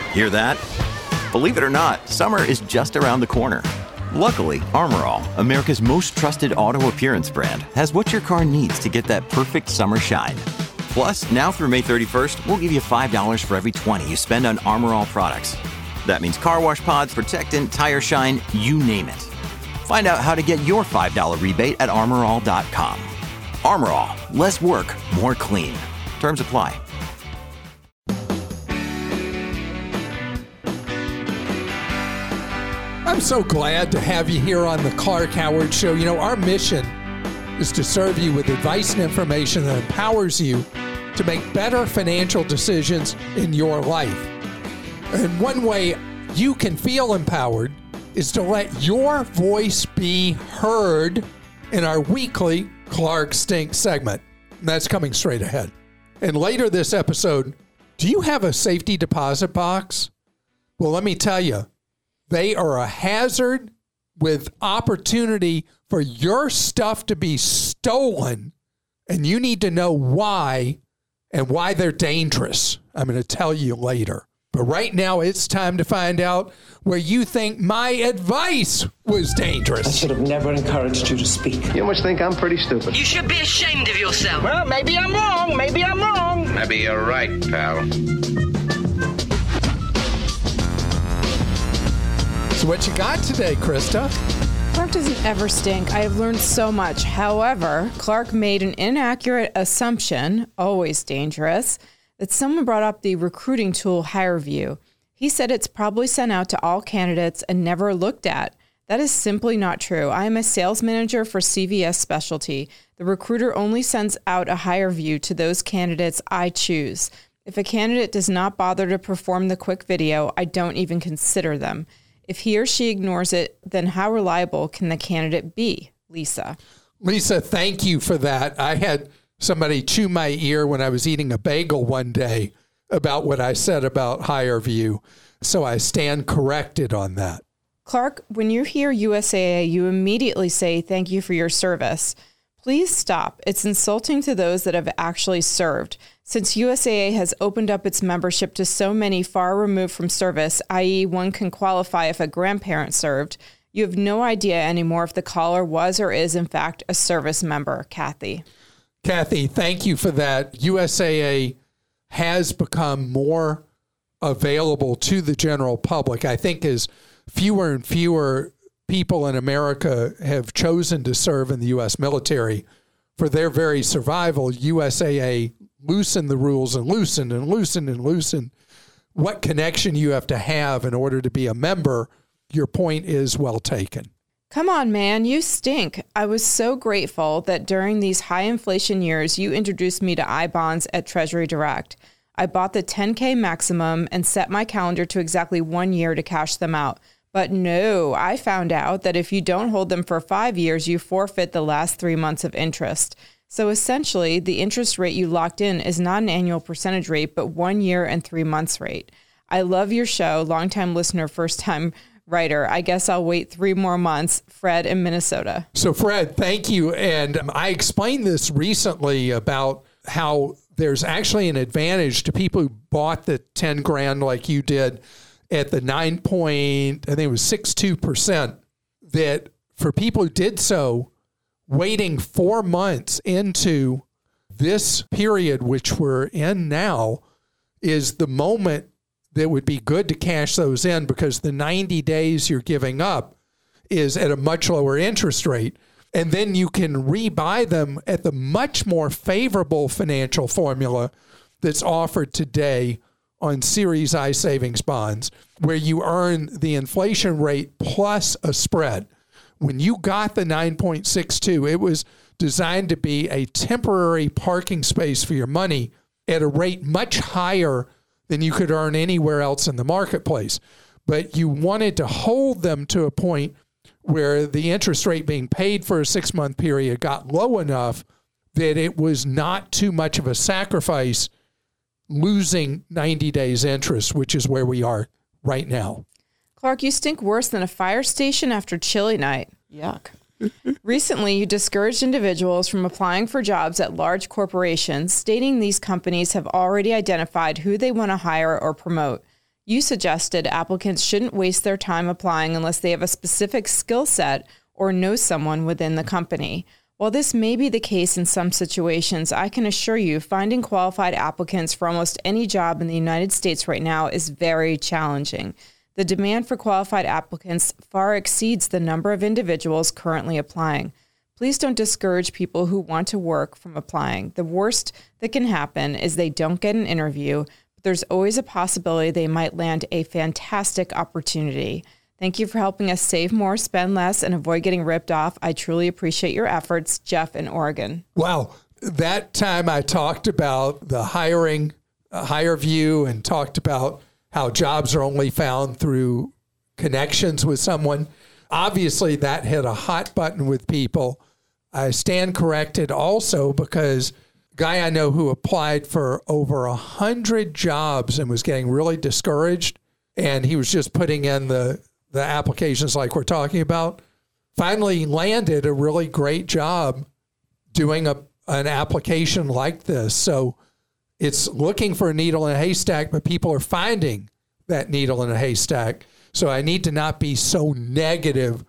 Hear that? Believe it or not, summer is just around the corner. Luckily, Armor All, America's most trusted auto appearance brand, has what your car needs to get that perfect summer shine. Plus, now through May 31st, we'll give you $5 for every $20 you spend on Armor All products. That means car wash pods, protectant, tire shine, you name it. Find out how to get your $5 rebate at armorall.com. Armor All, less work, more clean. Terms apply. I'm so glad to have you here on the Clark Howard Show. You know, our mission is to serve you with advice and information that empowers you to make better financial decisions in your life. And one way you can feel empowered is to let your voice be heard in our weekly Clark Stink segment. And that's coming straight ahead. And later this episode, do you have a safety deposit box? Well, let me tell you, they are a hazard with opportunity for your stuff to be stolen, and you need to know why and why they're dangerous. I'm going to tell you later. But right now, it's time to find out where you think my advice was dangerous. I should have never encouraged you to speak. You must think I'm pretty stupid. You should be ashamed of yourself. Well, maybe I'm wrong. Maybe I'm wrong. Maybe you're right, pal. So what you got today, Krista? Clark doesn't ever stink. I have learned so much. However, Clark made an inaccurate assumption, always dangerous, that someone brought up the recruiting tool HireVue. He said it's probably sent out to all candidates and never looked at. That is simply not true. I am a sales manager for CVS Specialty. The recruiter only sends out a HireVue to those candidates I choose. If a candidate does not bother to perform the quick video, I don't even consider them. If he or she ignores it, then how reliable can the candidate be? Lisa. Lisa, thank you for that. I had somebody chew my ear when I was eating a bagel one day about what I said about HireVue. So I stand corrected on that. Clark, when you hear USAA, you immediately say, thank you for your service. Please stop. It's insulting to those that have actually served. Since USAA has opened up its membership to so many far removed from service, i.e. one can qualify if a grandparent served, you have no idea anymore if the caller was or is in fact a service member. Kathy. Kathy, thank you for that. USAA has become more available to the general public. I think as fewer and fewer people in America have chosen to serve in the U.S. military for their very survival, USAA loosened the rules and loosened. What connection you have to have in order to be a member, your point is well taken. Come on, man, you stink. I was so grateful that during these high inflation years, you introduced me to iBonds at Treasury Direct. I bought the 10K maximum and set my calendar to exactly 1 year to cash them out. But no, I found out that if you don't hold them for 5 years, you forfeit the last 3 months of interest. So essentially, the interest rate you locked in is not an annual percentage rate, but 1 year and 3 months rate. I love your show. Longtime listener, first time writer. I guess I'll wait 3 more months. Fred in Minnesota. So Fred, thank you. And I explained this recently about how there's actually an advantage to people who bought the 10 grand like you did at the 9.62%, that for people who did so, waiting 4 months into this period, which we're in now, is the moment that would be good to cash those in, because the 90 days you're giving up is at a much lower interest rate. And then you can rebuy them at the much more favorable financial formula that's offered today on Series I savings bonds, where you earn the inflation rate plus a spread. When you got the 9.62, it was designed to be a temporary parking space for your money at a rate much higher than you could earn anywhere else in the marketplace. But you wanted to hold them to a point where the interest rate being paid for a 6-month period got low enough that it was not too much of a sacrifice losing 90 days interest, which is where we are right now. Clark, you stink worse than a fire station after chili night. Yuck. Recently, you discouraged individuals from applying for jobs at large corporations, stating these companies have already identified who they want to hire or promote. You suggested applicants shouldn't waste their time applying unless they have a specific skill set or know someone within the company. While this may be the case in some situations, I can assure you finding qualified applicants for almost any job in the United States right now is very challenging. The demand for qualified applicants far exceeds the number of individuals currently applying. Please don't discourage people who want to work from applying. The worst that can happen is they don't get an interview, but there's always a possibility they might land a fantastic opportunity. Thank you for helping us save more, spend less, and avoid getting ripped off. I truly appreciate your efforts, Jeff in Oregon. Wow. That time I talked about the hiring, HireVue, and talked about how jobs are only found through connections with someone. Obviously, that hit a hot button with people. I stand corrected also because a guy I know who applied for over 100 jobs and was getting really discouraged, and he was just putting in the applications like we're talking about, finally landed a really great job doing an application like this. So it's looking for a needle in a haystack, but people are finding that needle in a haystack. So I need to not be so negative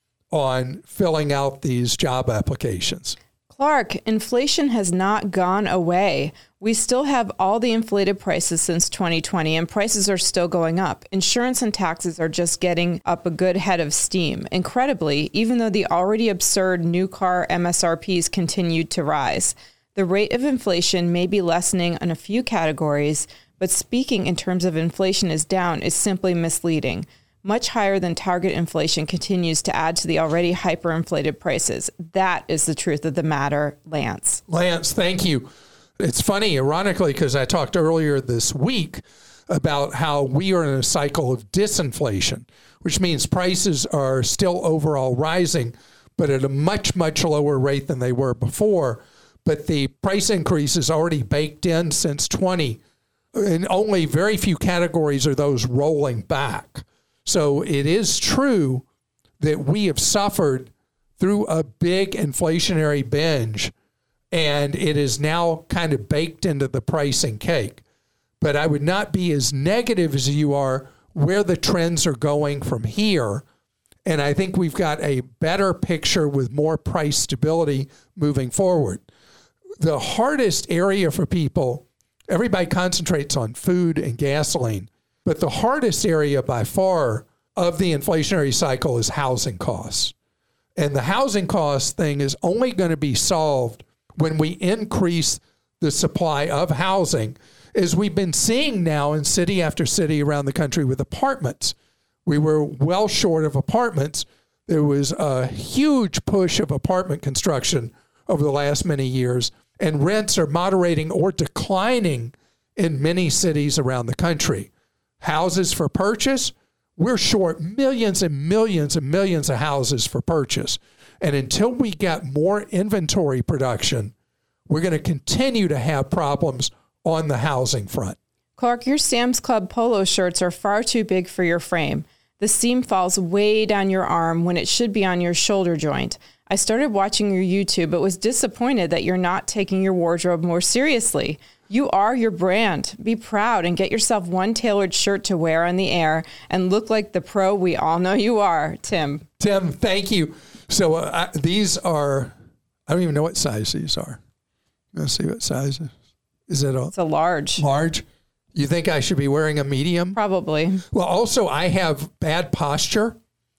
on filling out these job applications. Clark, inflation has not gone away. We still have all the inflated prices since 2020, and prices are still going up. Insurance and taxes are just getting up a good head of steam. Incredibly, even though the already absurd new car MSRPs continued to rise, the rate of inflation may be lessening in a few categories, but speaking in terms of inflation is down is simply misleading. Much higher than target inflation continues to add to the already hyperinflated prices. That is the truth of the matter, Lance. Lance, thank you. It's funny, ironically, because I talked earlier this week about how we are in a cycle of disinflation, which means prices are still overall rising, but at a much, much lower rate than they were before. But the price increase is already baked in since 20, and only very few categories are those rolling back. So it is true that we have suffered through a big inflationary binge, and it is now kind of baked into the pricing cake. But I would not be as negative as you are where the trends are going from here. And I think we've got a better picture with more price stability moving forward. The hardest area for people, everybody concentrates on food and gasoline, but the hardest area by far of the inflationary cycle is housing costs. And the housing cost thing is only going to be solved when we increase the supply of housing, as we've been seeing now in city after city around the country with apartments. We were well short of apartments. There was a huge push of apartment construction over the last many years, and rents are moderating or declining in many cities around the country. Houses for purchase, we're short millions and millions and millions of houses for purchase. And until we get more inventory production, we're going to continue to have problems on the housing front. Clark, your Sam's Club polo shirts are far too big for your frame. The seam falls way down your arm when it should be on your shoulder joint. I started watching your YouTube, but was disappointed that you're not taking your wardrobe more seriously. You are your brand. Be proud and get yourself one tailored shirt to wear on the air and look like the pro we all know you are, Tim. Tim, thank you. So these are, I don't even know what size these are. Let's see what size is it. It's a large. Large? You think I should be wearing a medium? Probably. Well, also I have bad posture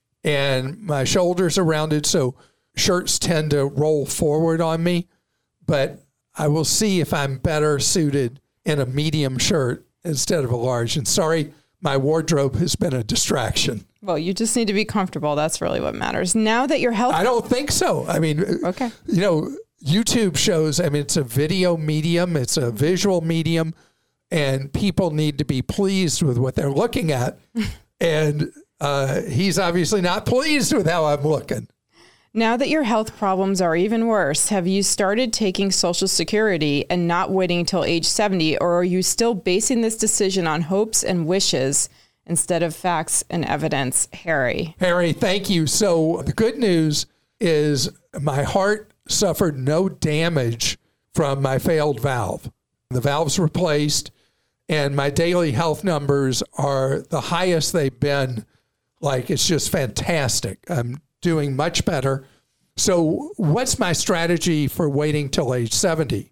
and my shoulders are rounded, so shirts tend to roll forward on me, but I will see if I'm better suited in a medium shirt instead of a large. And sorry, my wardrobe has been a distraction. Well, you just need to be comfortable. That's really what matters. Now that your health... I don't think so. I mean, okay. You know, YouTube shows, I mean, it's a video medium, it's a visual medium, and people need to be pleased with what they're looking at. And he's obviously not pleased with how I'm looking. Now that your health problems are even worse, have you started taking Social Security and not waiting until age 70, or are you still basing this decision on hopes and wishes instead of facts and evidence? Harry, thank you. So the good news is my heart suffered no damage from my failed valve. The valve's replaced, and my daily health numbers are the highest they've been. Like, it's just fantastic. I'm doing much better. So what's my strategy for waiting till age 70?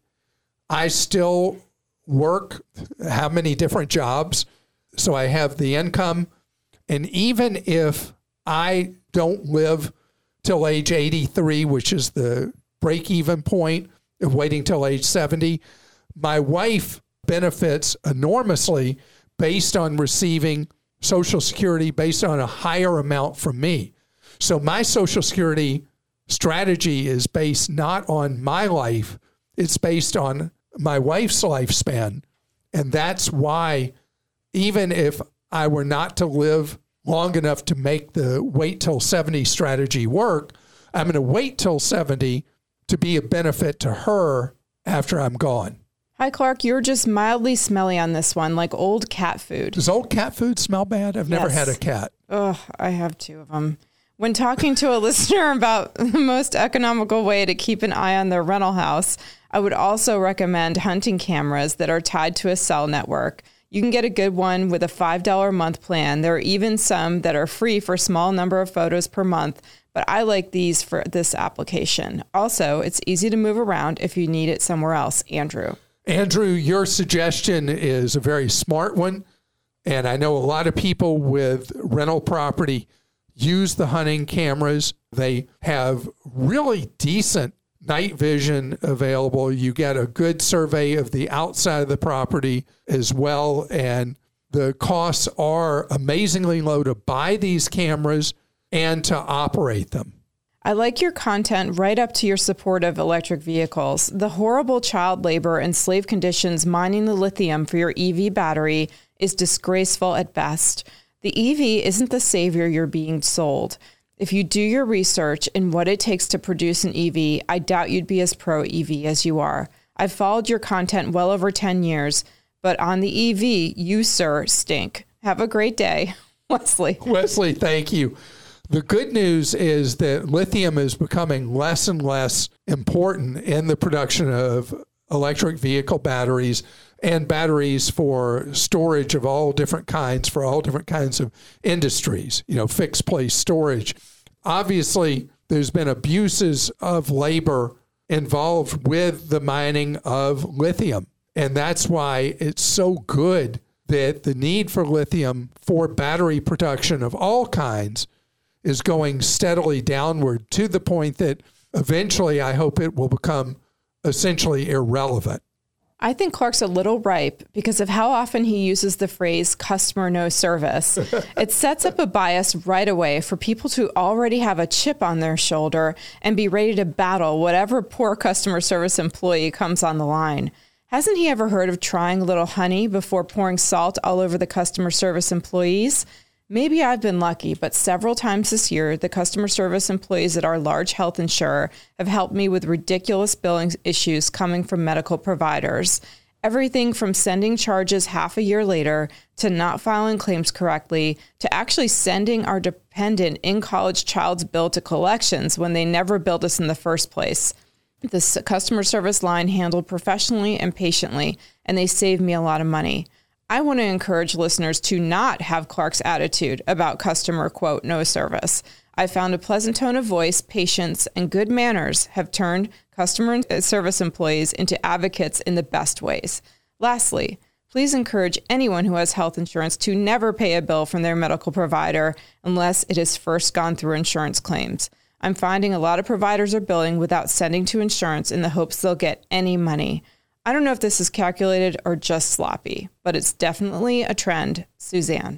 I still work, have many different jobs, so I have the income. And even if I don't live till age 83, which is the break-even point of waiting till age 70, my wife benefits enormously based on receiving Social Security based on a higher amount from me. So my Social Security strategy is based not on my life, it's based on my wife's lifespan. And that's why even if I were not to live long enough to make the wait till 70 strategy work, I'm going to wait till 70 to be a benefit to her after I'm gone. Hi, Clark. You're just mildly smelly on this one, like old cat food. Does old cat food smell bad? I've never had a cat. Oh, I have 2 of them. When talking to a listener about the most economical way to keep an eye on their rental house, I would also recommend hunting cameras that are tied to a cell network. You can get a good one with a $5 a month plan. There are even some that are free for a small number of photos per month, but I like these for this application. Also, it's easy to move around if you need it somewhere else. Andrew, your suggestion is a very smart one. And I know a lot of people with rental property use the hunting cameras. They have really decent night vision available. You get a good survey of the outside of the property as well. And the costs are amazingly low to buy these cameras and to operate them. I like your content right up to your support of electric vehicles. The horrible child labor and slave conditions mining the lithium for your EV battery is disgraceful at best. The EV isn't the savior you're being sold. If you do your research in what it takes to produce an EV, I doubt you'd be as pro-EV as you are. I've followed your content well over 10 years, but on the EV, you, sir, stink. Have a great day. Wesley, thank you. The good news is that lithium is becoming less and less important in the production of electric vehicle batteries and batteries for storage of all different kinds for all different kinds of industries, fixed place storage. Obviously, there's been abuses of labor involved with the mining of lithium. And that's why it's so good that the need for lithium for battery production of all kinds is going steadily downward to the point that eventually I hope it will become essentially irrelevant. I think Clark's a little ripe because of how often he uses the phrase customer no service. It sets up a bias right away for people to already have a chip on their shoulder and be ready to battle whatever poor customer service employee comes on the line. Hasn't he ever heard of trying a little honey before pouring salt all over the customer service employees? Maybe I've been lucky, but several times this year, the customer service employees at our large health insurer have helped me with ridiculous billing issues coming from medical providers. Everything from sending charges half a year later to not filing claims correctly to actually sending our dependent in-college child's bill to collections when they never billed us in the first place. This customer service line handled professionally and patiently, and they saved me a lot of money. I want to encourage listeners to not have Clark's attitude about customer, quote, no service. I found a pleasant tone of voice, patience, and good manners have turned customer service employees into advocates in the best ways. Lastly, please encourage anyone who has health insurance to never pay a bill from their medical provider unless it has first gone through insurance claims. I'm finding a lot of providers are billing without sending to insurance in the hopes they'll get any money. I don't know if this is calculated or just sloppy, but it's definitely a trend. Suzanne,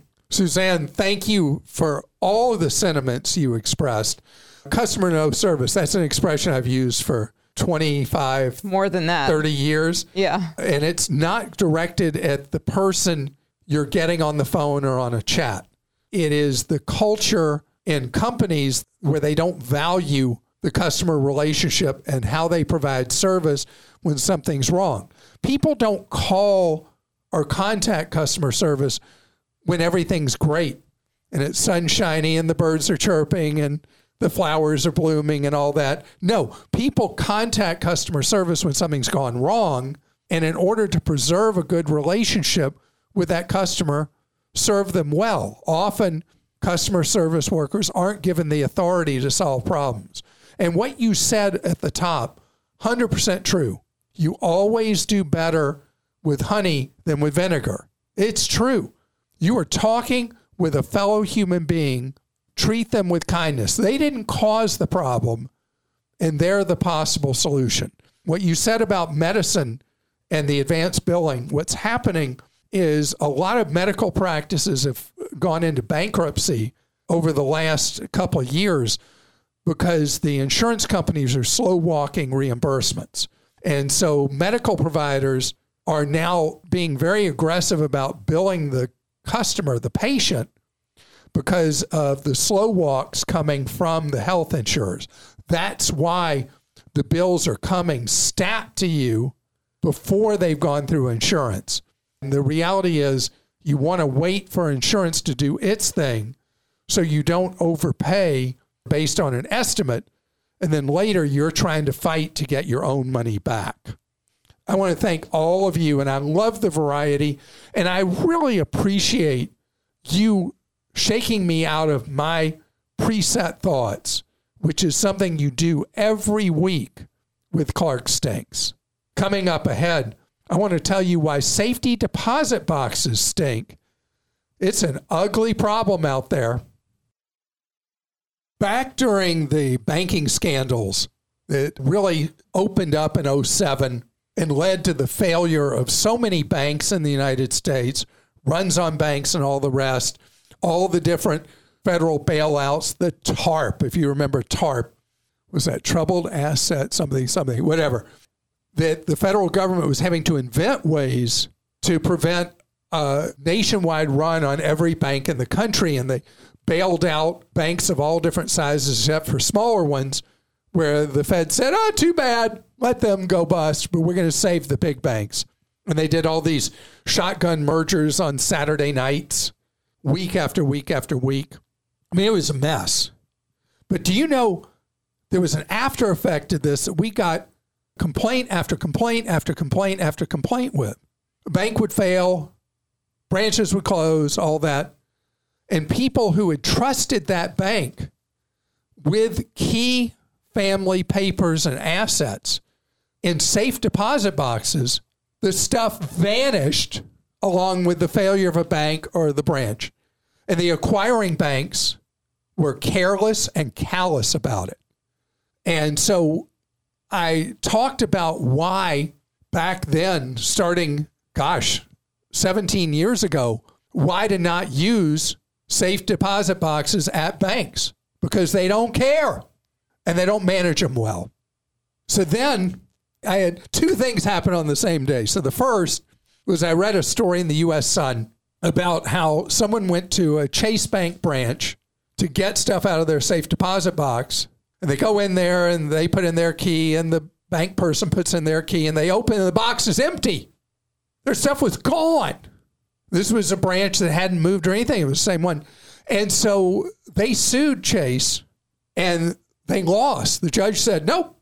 thank you for all of the sentiments you expressed. Customer no service, that's an expression I've used for 25, more than that, 30 years. Yeah. And it's not directed at the person you're getting on the phone or on a chat. It is the culture in companies where they don't value the customer relationship and how they provide service when something's wrong. People don't call or contact customer service when everything's great and it's sunshiny and the birds are chirping and the flowers are blooming and all that. No, people contact customer service when something's gone wrong. And in order to preserve a good relationship with that customer, serve them well. Often, customer service workers aren't given the authority to solve problems. And what you said at the top, 100% true. You always do better with honey than with vinegar. It's true. You are talking with a fellow human being. Treat them with kindness. They didn't cause the problem, and they're the possible solution. What you said about medicine and the advanced billing, what's happening is a lot of medical practices have gone into bankruptcy over the last couple of years because the insurance companies are slow walking reimbursements. And so medical providers are now being very aggressive about billing the customer, the patient, because of the slow walks coming from the health insurers. That's why the bills are coming stat to you before they've gone through insurance. And the reality is you want to wait for insurance to do its thing so you don't overpay based on an estimate, and then later you're trying to fight to get your own money back. I want to thank all of you, and I love the variety, and I really appreciate you shaking me out of my preset thoughts, which is something you do every week with Clark Stinks. Coming up ahead, I want to tell you why safety deposit boxes stink. It's an ugly problem out there. Back during the banking scandals that really opened up in 2007 and led to the failure of so many banks in the United States, runs on banks and all the rest, all the different federal bailouts, the TARP, if you remember TARP, was that troubled asset, something, whatever, that the federal government was having to invent ways to prevent a nationwide run on every bank in the country. And they bailed out banks of all different sizes except for smaller ones, where the Fed said, oh, too bad, let them go bust, but we're going to save the big banks. And they did all these shotgun mergers on Saturday nights, week after week after week. I mean, it was a mess. But do you know there was an after effect to this that we got complaint after complaint after complaint after complaint with? A bank would fail, branches would close, all that. And people who had trusted that bank with key family papers and assets in safe deposit boxes, the stuff vanished along with the failure of a bank or the branch. And the acquiring banks were careless and callous about it. And so I talked about why back then, starting, 17 years ago, why to not use safe deposit boxes at banks, because they don't care and they don't manage them well. So then I had two things happen on the same day. So the first was I read a story in the U.S. Sun about how someone went to a Chase Bank branch to get stuff out of their safe deposit box. And they go in there and they put in their key and the bank person puts in their key and they open and the box is empty. Their stuff was gone. This was a branch that hadn't moved or anything. It was the same one. And so they sued Chase and they lost. The judge said, nope.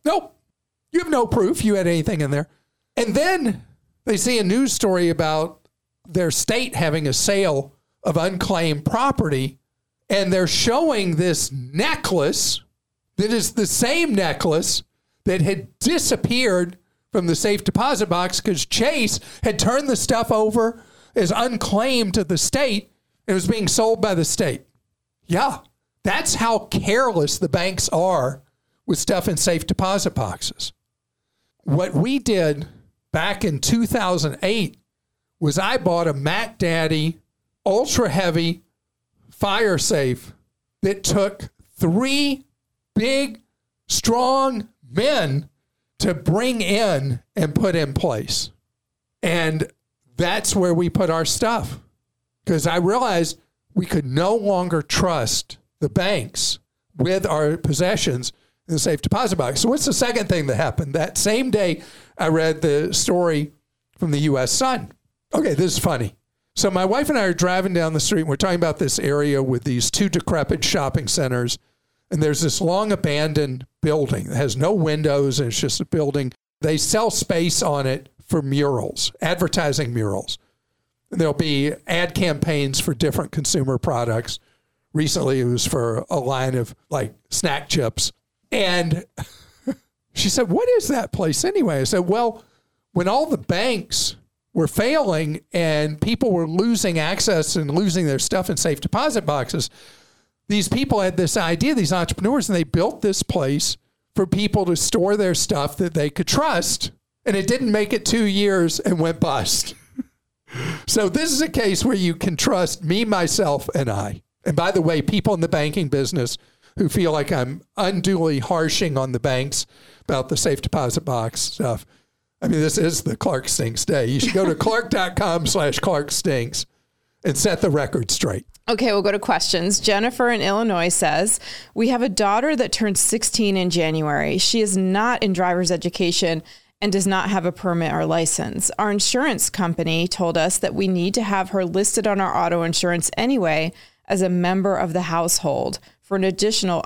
You have no proof you had anything in there. And then they see a news story about their state having a sale of unclaimed property. And they're showing this necklace that is the same necklace that had disappeared from the safe deposit box because Chase had turned the stuff over as unclaimed to the state and it was being sold by the state. Yeah, that's how careless the banks are with stuff in safe deposit boxes. What we did back in 2008 was I bought a Mac Daddy ultra heavy fire safe that took 3 big, strong men to bring in and put in place. And that's where we put our stuff. Because I realized we could no longer trust the banks with our possessions in the safe deposit box. So what's the second thing that happened? That same day, I read the story from the U.S. Sun. Okay, this is funny. So my wife and I are driving down the street. And we're talking about this area with these 2 decrepit shopping centers. And there's this long abandoned building that has no windows. And it's just a building. They sell space on it for murals, advertising murals. there'll be ad campaigns for different consumer products. Recently, it was for a line of like snack chips. And she said, what is that place anyway? I said, well, when all the banks were failing and people were losing access and losing their stuff in safe deposit boxes, these people had this idea, these entrepreneurs, and they built this place for people to store their stuff that they could trust. And it didn't make it 2 years and went bust. So this is a case where you can trust me, myself, and I. And by the way, people in the banking business who feel like I'm unduly harshing on the banks about the safe deposit box stuff. I mean, this is the Clark Stinks day. You should go to clark.com/Clark Stinks and set the record straight. Okay, we'll go to questions. Jennifer in Illinois says, we have a daughter that turned 16 in January. She is not in driver's education and does not have a permit or license. Our insurance company told us that we need to have her listed on our auto insurance anyway as a member of the household for an additional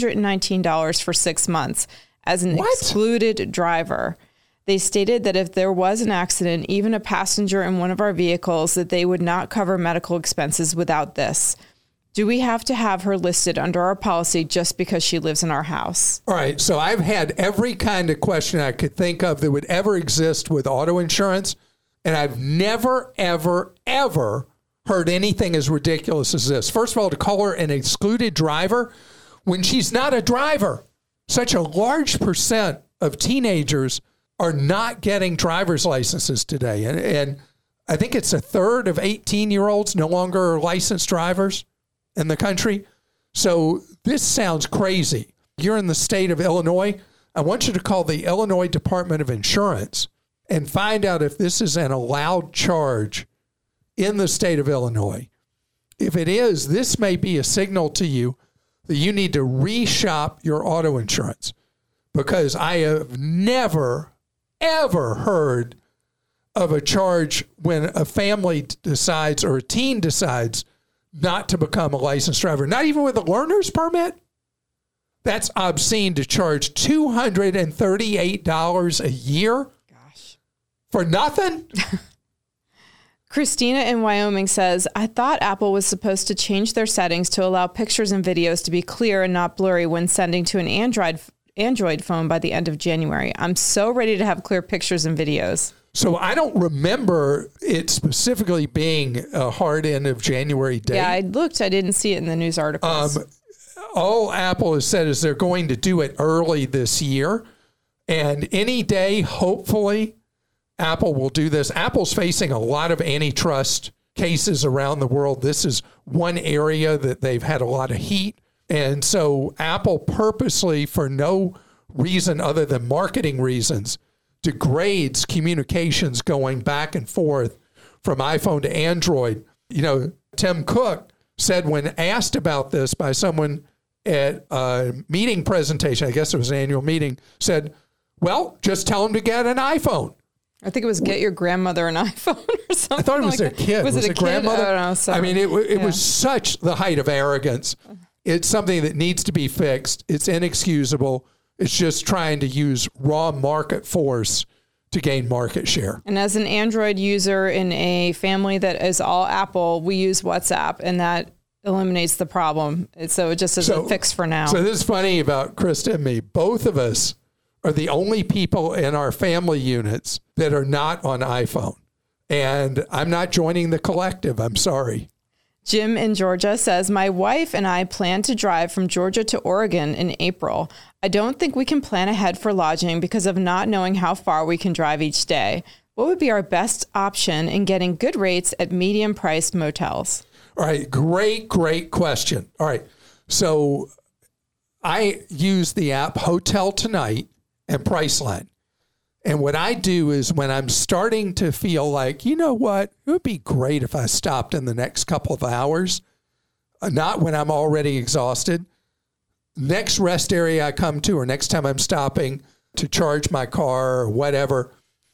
$119 for 6 months as an excluded driver. They stated that if there was an accident, even a passenger in one of our vehicles, that they would not cover medical expenses without this. Do we have to have her listed under our policy just because she lives in our house? All right. So I've had every kind of question I could think of that would ever exist with auto insurance. And I've never, ever, ever heard anything as ridiculous as this. First of all, to call her an excluded driver when she's not a driver. Such a large percent of teenagers are not getting driver's licenses today. And I think it's a third of 18-year-olds no longer are licensed drivers in the country. So this sounds crazy. You're in the state of Illinois. I want you to call the Illinois Department of Insurance and find out if this is an allowed charge in the state of Illinois. If it is, this may be a signal to you that you need to reshop your auto insurance, because I have never, ever heard of a charge when a family decides or a teen decides not to become a licensed driver, not even with a learner's permit. That's obscene to charge $238 a year. Gosh. For nothing? Christina in Wyoming says, I thought Apple was supposed to change their settings to allow pictures and videos to be clear and not blurry when sending to an Android phone by the end of January. I'm so ready to have clear pictures and videos. So I don't remember it specifically being a hard end of January date. Yeah, I looked. I didn't see it in the news articles. All Apple has said is they're going to do it early this year. And any day, hopefully, Apple will do this. Apple's facing a lot of antitrust cases around the world. This is one area that they've had a lot of heat. And so Apple purposely, for no reason other than marketing reasons, degrades communications going back and forth from iPhone to Android. You know, Tim Cook said when asked about this by someone at a meeting presentation, I guess it was an annual meeting, said, well, just tell them to get an iPhone. I think it was get your grandmother an iPhone or something. I thought it was their kid. Was it a grandmother? Kid? I don't know. So, I mean, it was such the height of arrogance. It's something that needs to be fixed. It's inexcusable. It's just trying to use raw market force to gain market share. And as an Android user in a family that is all Apple, we use WhatsApp, and that eliminates the problem. So it just isn't fixed for now. So this is funny about Krista and me. Both of us are the only people in our family units that are not on iPhone. And I'm not joining the collective. I'm sorry. Jim in Georgia says, my wife and I plan to drive from Georgia to Oregon in April. I don't think we can plan ahead for lodging because of not knowing how far we can drive each day. What would be our best option in getting good rates at medium-priced motels? All right. Great question. All right. So I use the app Hotel Tonight and Priceline. And what I do is when I'm starting to feel like, you know what, it would be great if I stopped in the next couple of hours, not when I'm already exhausted. Next rest area I come to, or next time I'm stopping to charge my car or whatever,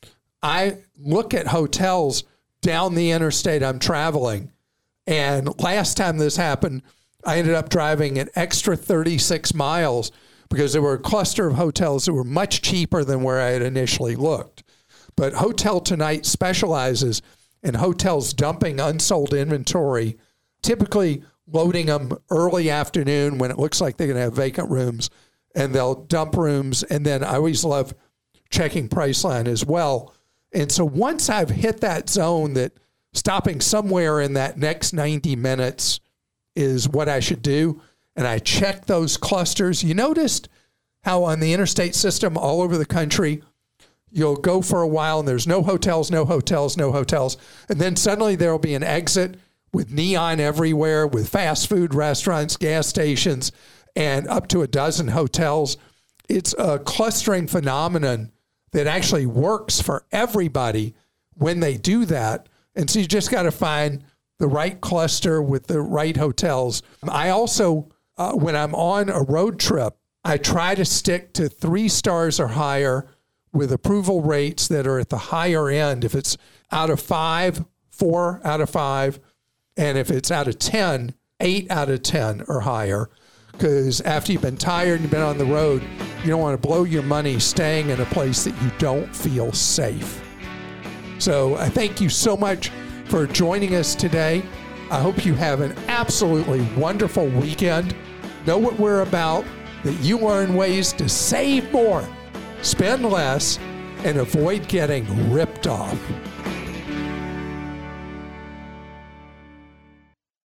I look at hotels down the interstate I'm traveling. And last time this happened, I ended up driving an extra 36 miles because there were a cluster of hotels that were much cheaper than where I had initially looked. But Hotel Tonight specializes and hotels dumping unsold inventory, typically loading them early afternoon when it looks like they're going to have vacant rooms, and they'll dump rooms. And then I always love checking Priceline as well. And so once I've hit that zone that stopping somewhere in that next 90 minutes is what I should do, and I check those clusters. You noticed how on the interstate system all over the country, you'll go for a while and there's no hotels, no hotels, no hotels. And then suddenly there'll be an exit with neon everywhere, with fast food restaurants, gas stations, and up to a dozen hotels. It's a clustering phenomenon that actually works for everybody when they do that. And so you just got to find the right cluster with the right hotels. I also, when I'm on a road trip, I try to stick to 3 stars or higher with approval rates that are at the higher end. If it's out of 5, 4 out of 5. And if it's out of 10, 8 out of 10 or higher. Because after you've been tired and you've been on the road, you don't want to blow your money staying in a place that you don't feel safe. So I thank you so much for joining us today. I hope you have an absolutely wonderful weekend. Know what we're about, that you learn ways to save more, spend less, and avoid getting ripped off.